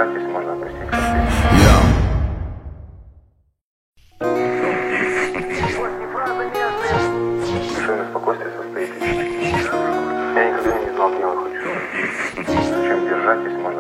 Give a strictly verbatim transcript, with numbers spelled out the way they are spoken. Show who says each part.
Speaker 1: держать, если можно отпустить конфликт. Душевное спокойствие состоит. Я никогда не знал, где я хочу. Зачем держать, если можно